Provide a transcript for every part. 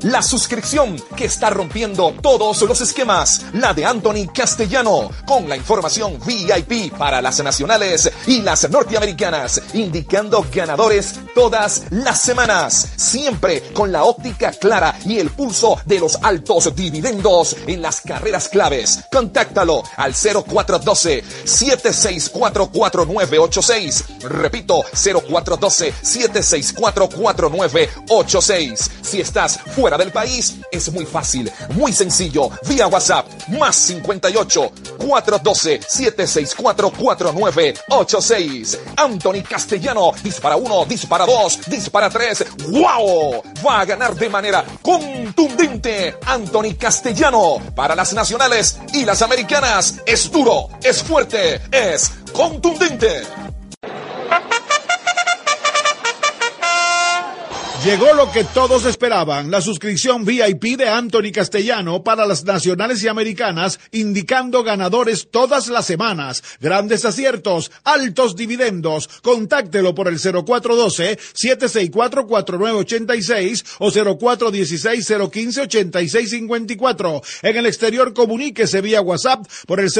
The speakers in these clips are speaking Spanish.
La suscripción que está rompiendo todos los esquemas. La de Anthony Castellano, con la información VIP para las nacionales y las norteamericanas, indicando ganadores todas las semanas. Siempre con la óptica clara y el pulso de los altos dividendos en las carreras claves. Contáctalo al 0412-764-4986. Repito, 0412-764-4986. Si estás fuera del país, es muy fácil, muy sencillo. Vía WhatsApp, más 58 412 764 4986. Anthony Castellano, dispara 1, dispara 2, dispara 3. ¡Wow! Va a ganar de manera contundente Anthony Castellano. Para las nacionales y las americanas, es duro, es fuerte, es contundente. Llegó lo que todos esperaban, la suscripción VIP de Anthony Castellano para las nacionales y americanas, indicando ganadores todas las semanas, grandes aciertos, altos dividendos. Contáctelo por el 0412-764-4986 o 0416-015-8654. En el exterior, comuníquese vía WhatsApp por el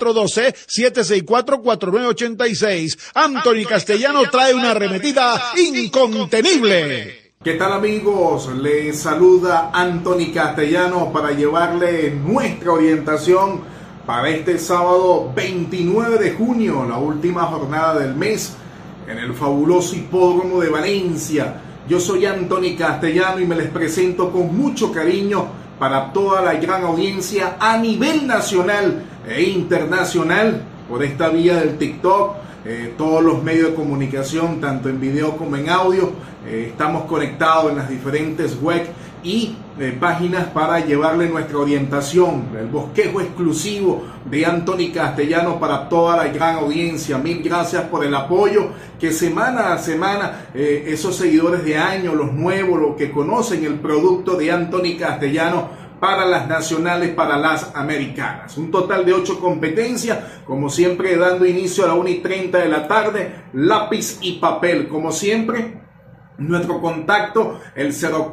0412-764-4986. Anthony Castellano trae una arremetida incontenible. ¿Qué tal, amigos? Les saluda Anthony Castellano para llevarle nuestra orientación para este sábado 29 de junio, la última jornada del mes, en el fabuloso hipódromo de Valencia. Yo soy Anthony Castellano y me les presento con mucho cariño para toda la gran audiencia a nivel nacional e internacional por esta vía del TikTok. Todos los medios de comunicación, tanto en video como en audio, estamos conectados en las diferentes web y páginas para llevarle nuestra orientación, el bosquejo exclusivo de Anthony Castellano para toda la gran audiencia. Mil gracias por el apoyo que semana a semana esos seguidores de año, los nuevos, los que conocen el producto de Anthony Castellano para las nacionales, para las americanas. Un total de 8 competencias, como siempre dando inicio a la 1:30 de la tarde, lápiz y papel, como siempre. Nuestro contacto, el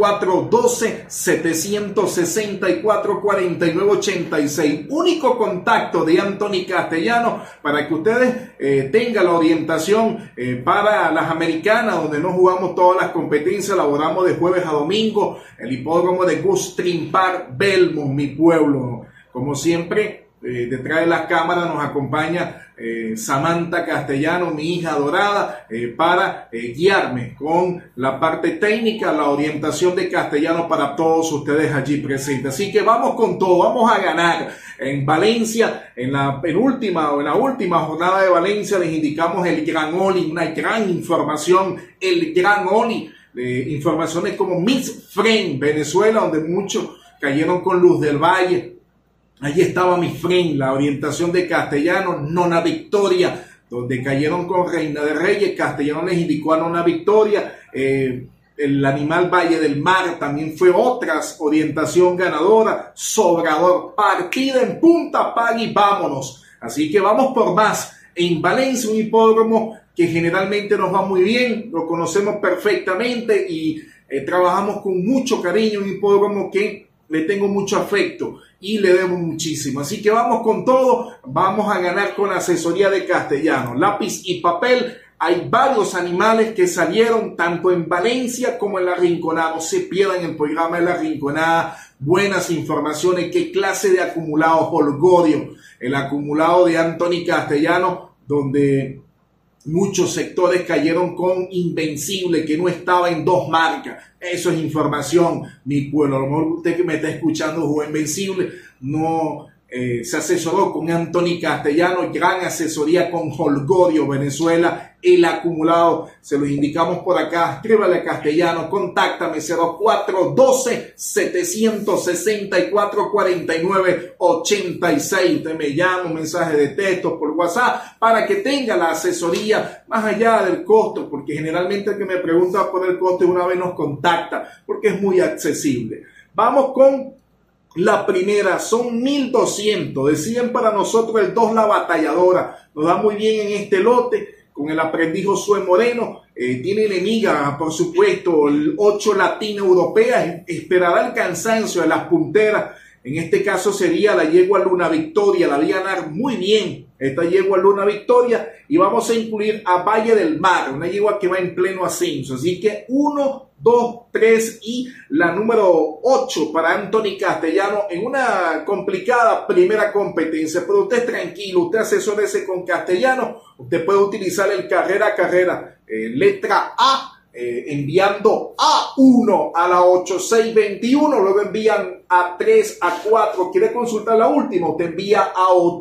0412-764-4986. Único contacto de Anthony Castellano para que ustedes tengan la orientación para las americanas, donde no jugamos todas las competencias, laboramos de jueves a domingo, el hipódromo de Gulfstream Park, Belmont, mi pueblo. Como siempre, detrás de las cámaras nos acompaña Samantha Castellano, mi hija adorada, para guiarme con la parte técnica, la orientación de Castellano para todos ustedes allí presentes. Así que vamos con todo, vamos a ganar. En Valencia, en la última jornada de Valencia, les indicamos el Gran Oli, una gran información, el Gran Oli, informaciones como Miss Friend Venezuela, donde muchos cayeron con Luz del Valle. Allí estaba mi friend, la orientación de Castellano, Nona Victoria, donde cayeron con Reina de Reyes. Castellano les indicó a Nona Victoria. El animal Valle del Mar también fue otra orientación ganadora. Sobrador, partida en punta, paga y vámonos. Así que vamos por más. En Valencia, un hipódromo que generalmente nos va muy bien, lo conocemos perfectamente y trabajamos con mucho cariño, un hipódromo que le tengo mucho afecto y le debo muchísimo. Así que vamos con todo, vamos a ganar con la asesoría de Castellano. Lápiz y papel, hay varios animales que salieron tanto en Valencia como en La Rinconada. No se pierdan el programa de La Rinconada, buenas informaciones, qué clase de acumulado, Holgorio, el acumulado de Anthony Castellano, donde muchos sectores cayeron con Invencible, que no estaba en 2 marcas. Eso es información, mi pueblo. A lo mejor usted que me está escuchando jugó Invencible, no se asesoró con Anthony Castellano, gran asesoría con Holgorio, Venezuela. El acumulado se los indicamos por acá. Escríbale a Castellano, contáctame 0412-764-4986. Usted me llama, un mensaje de texto por WhatsApp para que tenga la asesoría más allá del costo, porque generalmente el que me pregunta por el costo una vez nos contacta, porque es muy accesible. Vamos con la primera, son 1.200. Decían para nosotros el 2 La Batalladora. Nos da muy bien en este lote con el aprendiz Josué Moreno. tiene enemiga, por supuesto, el 8 Latina Europea, esperará el cansancio de las punteras. En este caso sería la yegua Luna Victoria, la vi ganar muy bien esta yegua Luna Victoria, y vamos a incluir a Valle del Mar, una yegua que va en pleno ascenso. Así que 1, 2, 3 y la número 8 para Anthony Castellano en una complicada primera competencia. Pero usted tranquilo, usted asesórese con Castellano, usted puede utilizar el carrera a carrera, letra A, enviando A1 a la 8621, luego envían A3, A4, quiere consultar la última, usted envía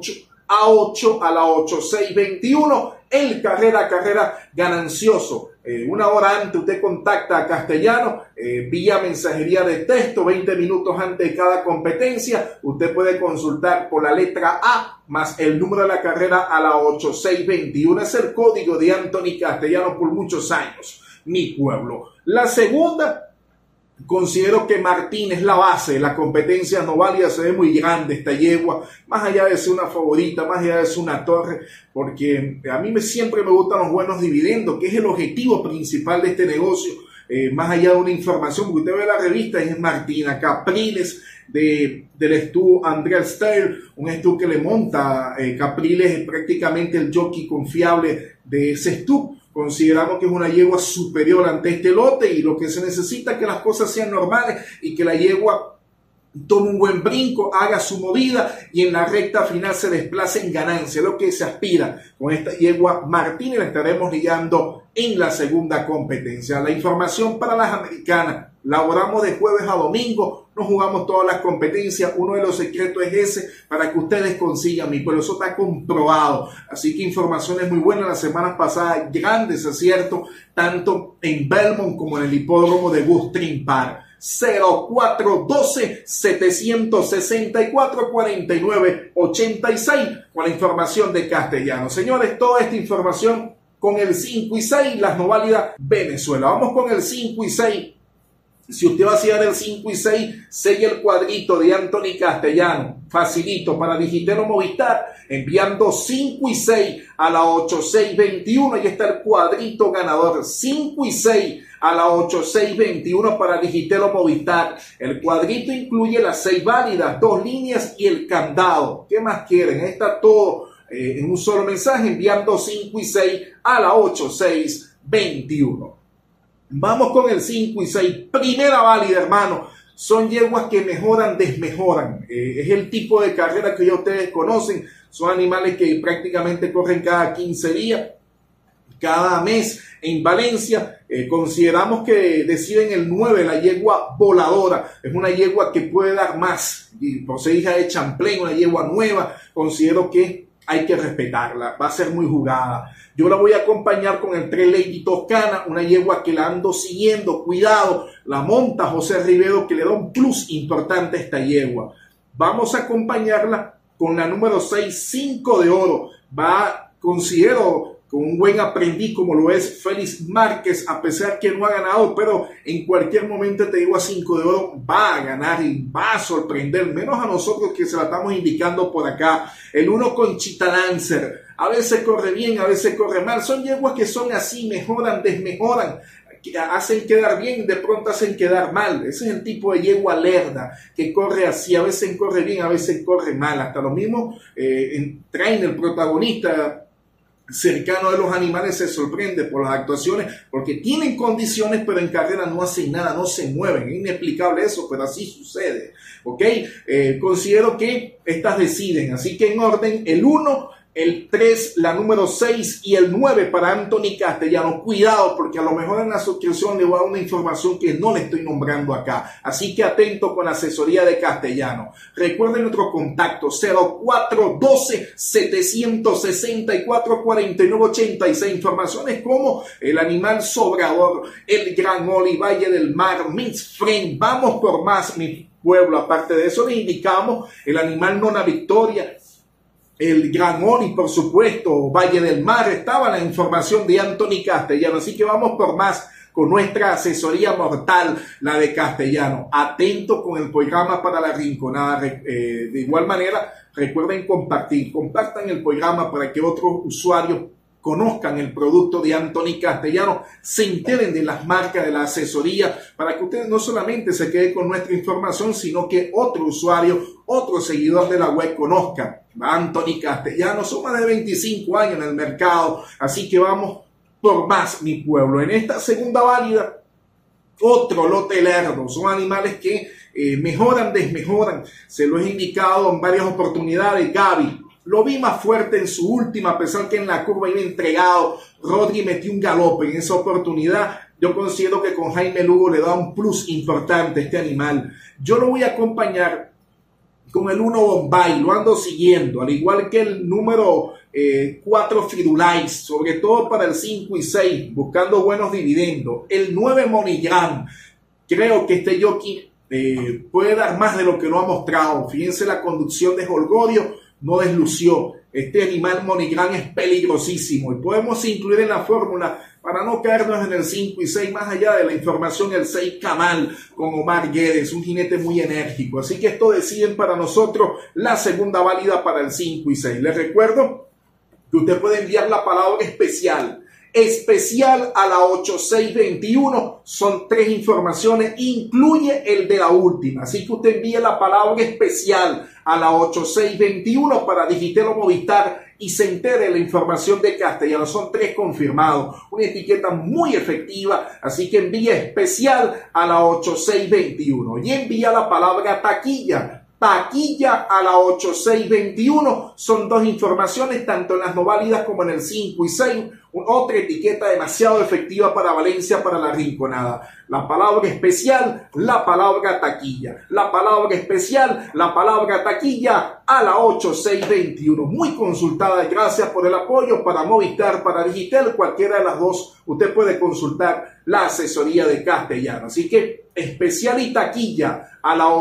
A8 a la 8621, el carrera a carrera ganancioso. Una hora antes usted contacta a Castellano vía mensajería de texto, 20 minutos antes de cada competencia. Usted puede consultar por la letra A más el número de la carrera a la 8621. Es el código de Anthony Castellano por muchos años, mi pueblo. La segunda, considero que Martín es la base de la competencia no válida. Se ve muy grande esta yegua, más allá de ser una favorita, más allá de ser una torre, porque a mí siempre me gustan los buenos dividendos, que es el objetivo principal de este negocio, más allá de una información, porque usted ve la revista y es Martina Capriles del Estú Andrea Steyer, un Estú que le monta Capriles, es prácticamente el jockey confiable de ese Estú. Consideramos que es una yegua superior ante este lote, y lo que se necesita es que las cosas sean normales y que la yegua tome un buen brinco, haga su movida y en la recta final se desplace en ganancia. Lo que se aspira con esta yegua Martínez, la estaremos lidiando en la segunda competencia. La información para las americanas: laboramos de jueves a domingo, no jugamos todas las competencias. Uno de los secretos es ese, para que ustedes consigan, mi pueblo, eso está comprobado. Así que informaciones muy buenas. Las semanas pasadas, grandes aciertos, tanto en Belmont como en el hipódromo de Gulfstream Park. 0412-764-4986 con la información de Castellano. Señores, toda esta información con el 5 y 6, las no válidas Venezuela. Vamos con el 5 y 6. Si usted va a hacer el 5 y 6, sella el cuadrito de Anthony Castellano. Facilito para Digitelo Movistar, enviando 5 y 6 a la 8621. Ahí está el cuadrito ganador. 5 y 6 a la 8621 para Digitelo Movistar. El cuadrito incluye las 6 válidas, 2 líneas y el candado. ¿Qué más quieren? Ahí está todo en un solo mensaje, enviando 5 y 6 a la 8621. Vamos con el 5 y 6. Primera válida, hermano. Son yeguas que mejoran, desmejoran. Es el tipo de carrera que ya ustedes conocen. Son animales que prácticamente corren cada 15 días, cada mes en Valencia. Consideramos que deciden el 9, la yegua voladora. Es una yegua que puede dar más. Y por ser hija de Champlain, una yegua nueva, considero que hay que respetarla, va a ser muy jugada. Yo la voy a acompañar con el 3 Lady Toscana, una yegua que la ando siguiendo, cuidado, la monta José Rivero, que le da un plus importante a esta yegua. Vamos a acompañarla con la número 6, 5 de oro. Considero con un buen aprendiz como lo es Félix Márquez, a pesar que no ha ganado, pero en cualquier momento te digo, a 5 de oro va a ganar y va a sorprender, menos a nosotros que se la estamos indicando por acá. El 1 Conchita Dancer, a veces corre bien, a veces corre mal. Son yeguas que son así, mejoran, desmejoran, hacen quedar bien, de pronto hacen quedar mal. Ese es el tipo de yegua lerda que corre así, a veces corre bien, a veces corre mal. Hasta lo mismo traen el protagonista cercano de los animales se sorprende por las actuaciones, porque tienen condiciones, pero en carrera no hacen nada, no se mueven. Es inexplicable eso, pero así sucede. ¿Ok? Considero que estas deciden, así que en orden: el 1, el 3, la número 6 y el 9 para Anthony Castellano. Cuidado, porque a lo mejor en la suscripción le voy a dar una información que no le estoy nombrando acá. Así que atento con la asesoría de Castellano. Recuerden nuestro contacto: 0412-764-4986. Informaciones como el animal sobrador, el Gran Oli, Valle del Mar, Mix Friend. Vamos por más, mi pueblo. Aparte de eso, le indicamos el animal Nona Victoria, el Gran Oli, por supuesto, Valle del Mar. Estaba la información de Anthony Castellano, así que vamos por más con nuestra asesoría mortal, la de Castellano. Atento con el programa para la rinconada. De igual manera, recuerden compartan el programa para que otros usuarios conozcan el producto de Anthony Castellano, se enteren de las marcas, de la asesoría, para que ustedes no solamente se queden con nuestra información, sino que otro usuario, otro seguidor de la web conozca a Anthony Castellano. Son más de 25 años en el mercado, así que vamos por más, mi pueblo. En esta segunda válida, otro lote lerdo. Son animales que mejoran, desmejoran. Se lo he indicado en varias oportunidades. Gaby lo vi más fuerte en su última, a pesar que en la curva iba entregado. Rodri metió un galope en esa oportunidad. Yo considero que con Jaime Lugo le da un plus importante a este animal. Yo lo voy a acompañar con el 1 Bombay, lo ando siguiendo, al igual que el número 4 Firulais, sobre todo para el 5 y 6, buscando buenos dividendos. El 9 Monillán, creo que este jockey puede dar más de lo que lo ha mostrado. Fíjense la conducción de Holgorio, no deslució. Este animal Monillán es peligrosísimo y podemos incluir en la fórmula, para no caernos en el 5 y 6, más allá de la información, el 6 Kamal con Omar Guedes, un jinete muy enérgico. Así que esto deciden para nosotros la segunda válida para el 5 y 6. Les recuerdo que usted puede enviar la palabra especial a la 8621. Son 3 informaciones, incluye el de la última. Así que usted envíe la palabra especial a la 8621 para Digitel o Movistar y se entere de la información de Castellano. Son 3 confirmados, una etiqueta muy efectiva, así que envía especial a la 8621 y envía la palabra taquilla a la 8621. Son 2 informaciones, tanto en las no válidas como en el 5 y 6. Otra etiqueta demasiado efectiva para Valencia, para la Rinconada. La palabra especial, la palabra taquilla. La palabra especial, la palabra taquilla a la 8621. Muy consultada. Gracias por el apoyo para Movistar, para Digital, cualquiera de las dos. Usted puede consultar la asesoría de Castellano. Así que especial y taquilla a la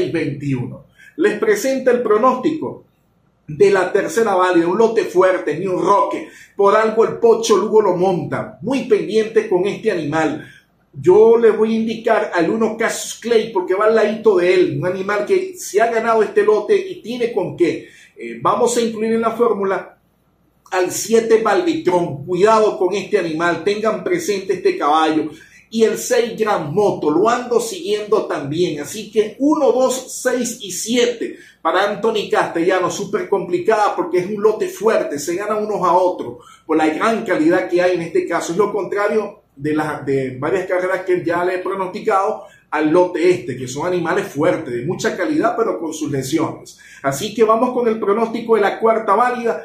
8621. Les presenta el pronóstico de la tercera válida, un lote fuerte, New Roque. Por algo el Pocho Lugo lo monta. Muy pendiente con este animal. Yo les voy a indicar al 1 Casus Clay porque va al ladito de él. Un animal que se ha ganado este lote y tiene con qué. Vamos a incluir en la fórmula al 7 Valvitrón. Cuidado con este animal. Tengan presente este caballo. Y el 6 Gran Moto, lo ando siguiendo también. Así que 1, 2, 6 y 7 para Anthony Castellano. Súper complicada porque es un lote fuerte, se gana unos a otros por la gran calidad que hay en este caso. Es lo contrario de varias carreras que ya le he pronosticado al lote este, que son animales fuertes, de mucha calidad, pero con sus lesiones. Así que vamos con el pronóstico de la cuarta válida,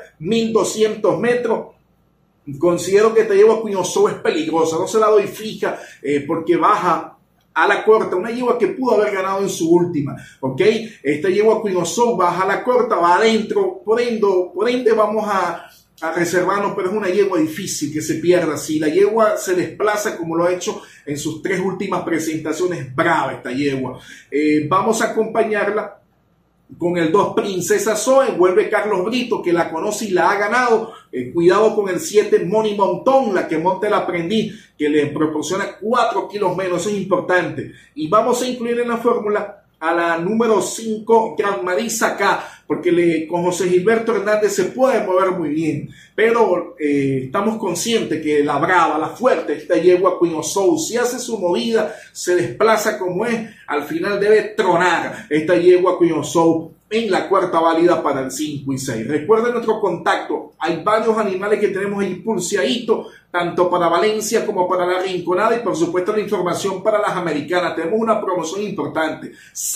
1200 metros. Considero que esta yegua Queen of Soul es peligrosa, no se la doy fija porque baja a la corta, una yegua que pudo haber ganado en su última, ¿ok? Esta yegua Queen of Soul baja a la corta, va adentro, por ende vamos a reservarnos, pero es una yegua difícil que se pierda. Si la yegua se desplaza como lo ha hecho en sus 3 últimas presentaciones, brava esta yegua. Vamos a acompañarla con el 2 Princesa Zoe, vuelve Carlos Brito, que la conoce y la ha ganado. Cuidado con el 7 Money Montón, la que monta el aprendiz, que le proporciona 4 kilos menos, eso es importante. Y vamos a incluir en la fórmula a la número 5 Gran Marisa K, porque con José Gilberto Hernández se puede mover muy bien, pero estamos conscientes que la brava, la fuerte, esta yegua Queen of Soul, si hace su movida, se desplaza como es, al final debe tronar esta yegua Queen of Soul en la cuarta válida para el 5 y 6. Recuerden nuestro contacto, hay varios animales que tenemos ahí pulseaditos, tanto para Valencia como para la Rinconada, y por supuesto la información para las americanas. Tenemos una promoción importante,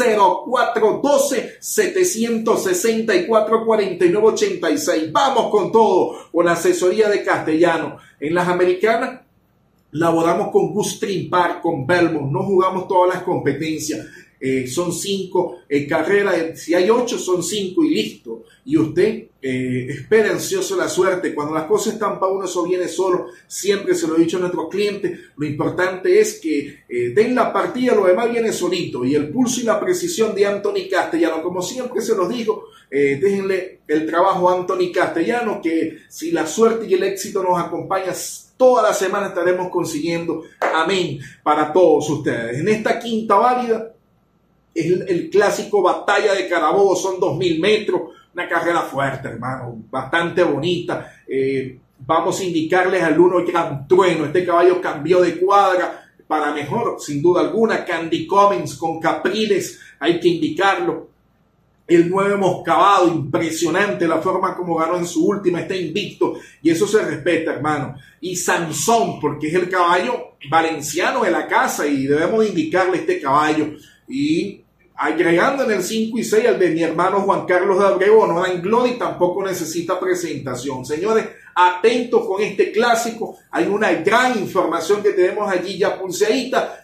0412-764-4986. Vamos con todo, con la asesoría de Castellano. En las americanas laboramos con Gulfstream Park, con Belmont, no jugamos todas las competencias. Son 5 carreras, si hay 8 son 5 y listo. Y usted espera ansioso la suerte. Cuando las cosas están para uno, eso viene solo. Siempre se lo he dicho a nuestros clientes, lo importante es que den la partida, lo demás viene solito. Y el pulso y la precisión de Anthony Castellano, como siempre se los digo, déjenle el trabajo a Anthony Castellano, que si la suerte y el éxito nos acompañan, toda la semana estaremos consiguiendo, amén, para todos ustedes. En esta quinta válida, es el clásico Batalla de Carabobo, son 2000 metros, una carrera fuerte, hermano, bastante bonita. vamos a indicarles al 1 Gran Trueno. Este caballo cambió de cuadra para mejor, sin duda alguna. Candy Cummings con Capriles, hay que indicarlo. El 9 Moscabado, impresionante la forma como ganó en su última, está invicto y eso se respeta, hermano. Y Sansón, porque es el caballo valenciano de la casa y debemos indicarle este caballo. Y agregando en el 5 y 6 al de mi hermano Juan Carlos de Abreu, no dan gloria y tampoco necesita presentación. Señores, atentos con este clásico, hay una gran información que tenemos allí ya pulseadita,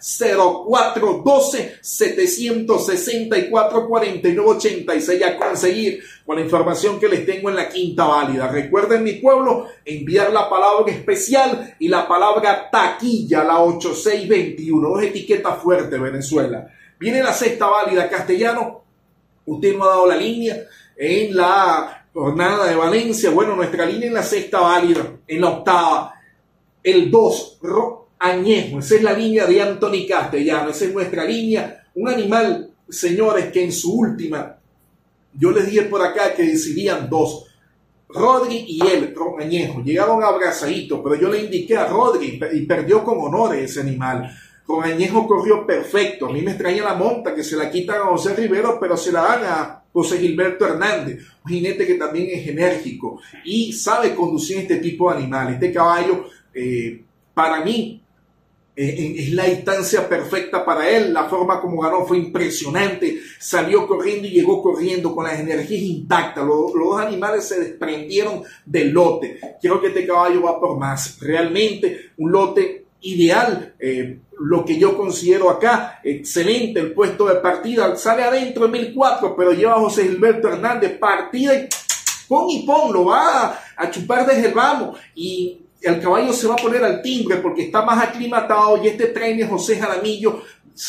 0412-764-4986 a conseguir con la información que les tengo en la quinta válida. Recuerden, mi pueblo, enviar la palabra especial y la palabra taquilla, la 8621, 2 etiquetas fuertes, Venezuela. Viene la sexta válida, Castellano, usted no ha dado la línea en la jornada de Valencia. Bueno, nuestra línea en la sexta válida, en la octava, el 2, Añejo, esa es la línea de Anthony Castellano, esa es nuestra línea, un animal, señores, que en su última, yo les dije por acá que decidían 2, Rodri y él, Añejo, llegaron abrazaditos, pero yo le indiqué a Rodri y perdió con honores ese animal. Con Añejo corrió perfecto. A mí me extraña la monta que se la quitan a José Rivero, pero se la dan a José Gilberto Hernández, un jinete que también es enérgico y sabe conducir este tipo de animales. Este caballo, para mí, es la distancia perfecta para él. La forma como ganó fue impresionante. Salió corriendo y llegó corriendo con las energías intactas. Los dos animales se desprendieron del lote. Creo que este caballo va por más. Realmente un lote ideal, lo que yo considero acá, excelente el puesto de partida, sale adentro en 1004, pero lleva a José Gilberto Hernández, partida y pon, lo va a chupar desde el vamos y el caballo se va a poner al timbre porque está más aclimatado y este trainer José Jaramillo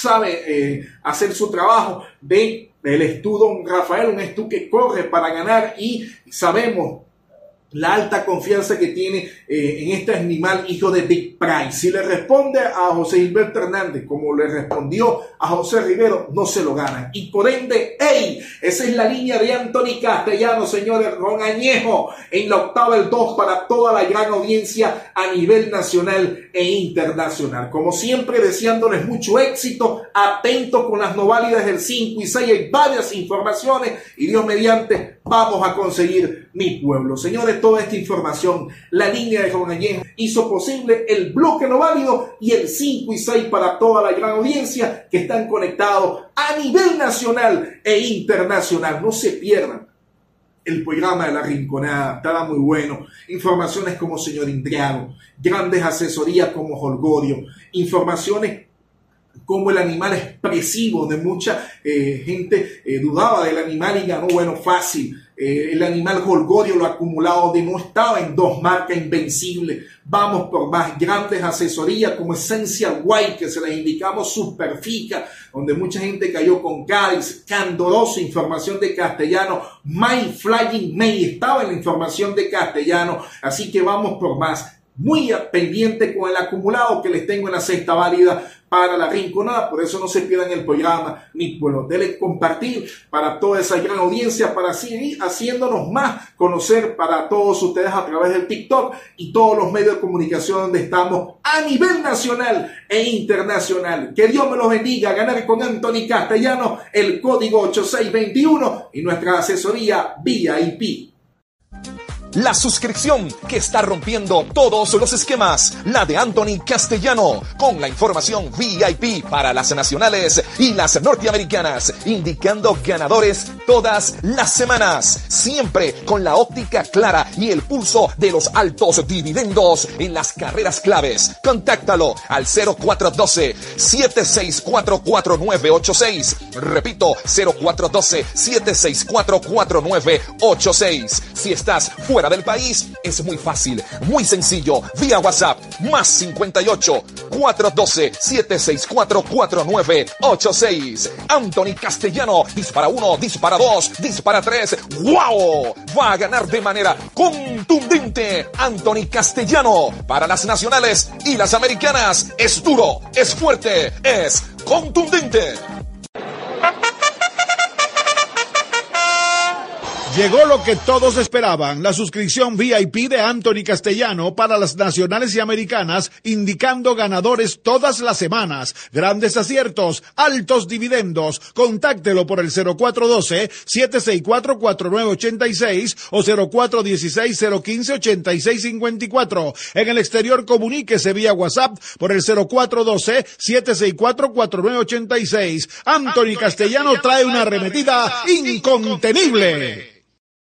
sabe hacer su trabajo del Estú Don Rafael, un Estú que corre para ganar y sabemos la alta confianza que tiene en este animal, hijo de Big Price. Si le responde a José Gilberto Hernández como le respondió a José Rivero, no se lo ganan. Y por ende, ¡ey! Esa es la línea de Anthony Castellano, señores. Ron Añejo en la octava, el 2 para toda la gran audiencia a nivel nacional e internacional. Como siempre, deseándoles mucho éxito. Atentos con las no válidas del 5 y 6. Hay varias informaciones y Dios mediante vamos a conseguir mi pueblo. Señores, toda esta información, la línea de Ron Añejo hizo posible el bloque no válido y el 5 y 6 para toda la gran audiencia que están conectados a nivel nacional e internacional. No se pierdan el programa de La Rinconada, estará muy bueno. Informaciones como Señor Indriano, grandes asesorías como Holgorio, informaciones como el animal expresivo, donde mucha gente dudaba del animal y ganó, bueno, fácil. El animal Holgorio, lo acumulado, donde no estaba en 2 marcas invencibles. Vamos por más grandes asesorías como Essential White, que se les indicamos Superfica, donde mucha gente cayó con Cádiz, Candoroso, información de Castellano, My Flying May, estaba en la información de Castellano, así que vamos por más. Muy pendiente con el acumulado que les tengo en la sexta válida para La Rinconada, por eso no se pierdan el programa, ni bueno, denle compartir para toda esa gran audiencia, para seguir haciéndonos más conocer para todos ustedes a través del TikTok y todos los medios de comunicación donde estamos a nivel nacional e internacional. Que Dios me los bendiga. Ganar con Anthony Castellano, el código 8621 y nuestra asesoría VIP. La suscripción que está rompiendo todos los esquemas, la de Anthony Castellano, con la información VIP para las nacionales y las norteamericanas, indicando ganadores todas las semanas, siempre con la óptica clara y el pulso de los altos dividendos en las carreras claves. Contáctalo al 0412-764-4986. Repito, 0412-764-4986. Si estás fuera del país, es muy fácil, muy sencillo, vía WhatsApp, más 58 412 764 4986. Anthony Castellano, dispara 1, dispara 2, dispara 3. ¡Wow! Va a ganar de manera contundente Anthony Castellano. Para las nacionales y las americanas, es duro, es fuerte, es contundente. Llegó lo que todos esperaban, la suscripción VIP de Anthony Castellano para las nacionales y americanas, indicando ganadores todas las semanas, grandes aciertos, altos dividendos. Contáctelo por el 0412-764-4986 o 0416-015-8654. En el exterior, comuníquese vía WhatsApp por el 0412-764-4986. Anthony Castellano trae una arremetida incontenible.